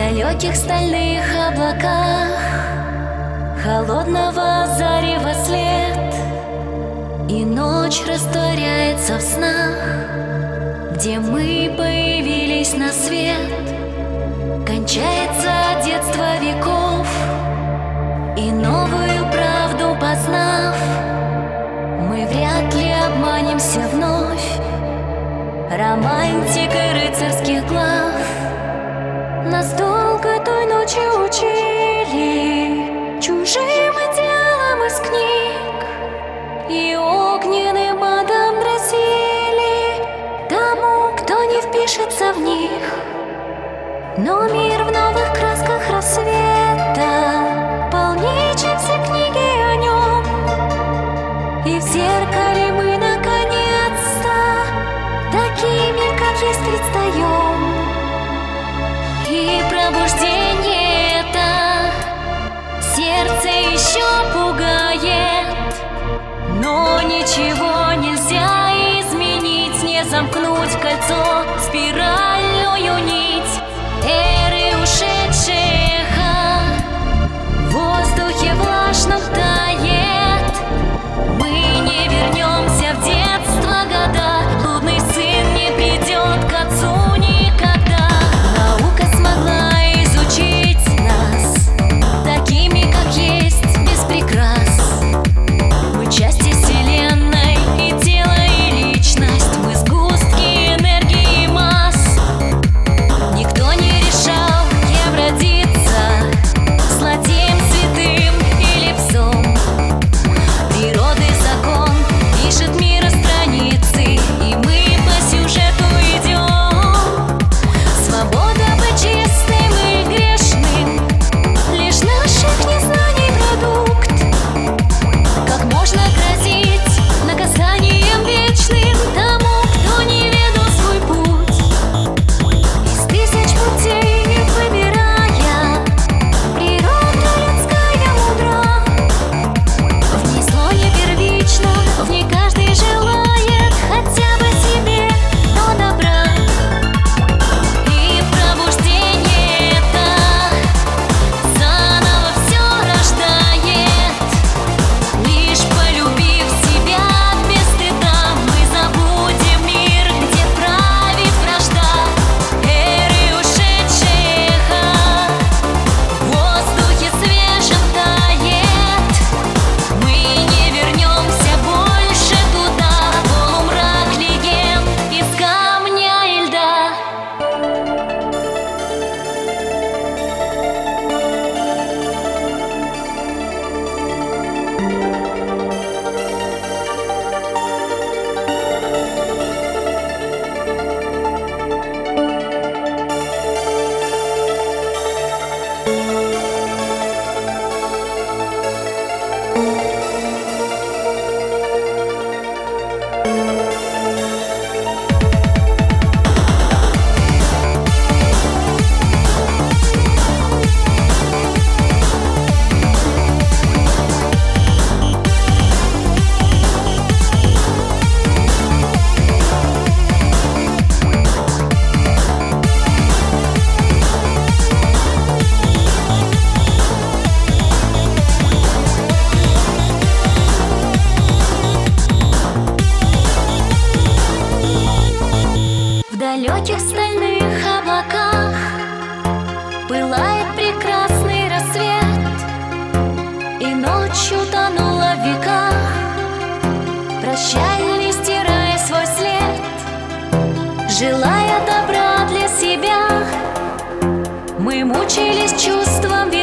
далеких стальных облаках холодного зарева след, и ночь растворяется в снах, где мы появились на свет. Кончается детство веков, и новую правду познав, мы вряд ли обманемся вновь романтикой рыцарских глав. Нас долго той ночью учили чужим идеалам из книг, и огненным адом дразили тому, кто не впишется в них. Но мир в новых красках рассвета полнее, чем все книги о нем, и в зеркале мы наконец-то такими, как есть, предстаем. И пробуждение это сердце еще пугает, но ничего нельзя изменить, не замкнуть кольцо, спиральную нить эры ушедшей эхо в воздухе влажном тает. Мы не вернемся в детство года, блудный сын не придет к отцу никогда. Наука смогла изучить нас такими, как есть, без прикрас. Мы части вселенной, и тело, и личность, мы сгустки энергии и масс. Никто не решал, кем родиться, злодеем, святым или псом. Природы закон пишет мира страницы, и мы по сюжету идем. Свобода быть честным и грешным — лишь наших незнаний продукт. Как можно грозить наказанием вечным тому, кто не ведал свой путь? Из тысяч путей выбирая, природа людская мудра. В ней зло не первично, в ней каждый желает хотя бы себе, но добра. И пробуждение это заново все рождает. Лишь полюбив себя без стыда, мы забудем мир, где правит вражда. Эры ушедшей эхо в воздухе свежем тает. Мы не вернемся больше туда, полумрак легенд из камня и льда. В далеких стальных облаках пылает прекрасный рассвет, и ночь утонула в веках, прощальный стирая свой след. Желая добра для себя, мы мучились чувством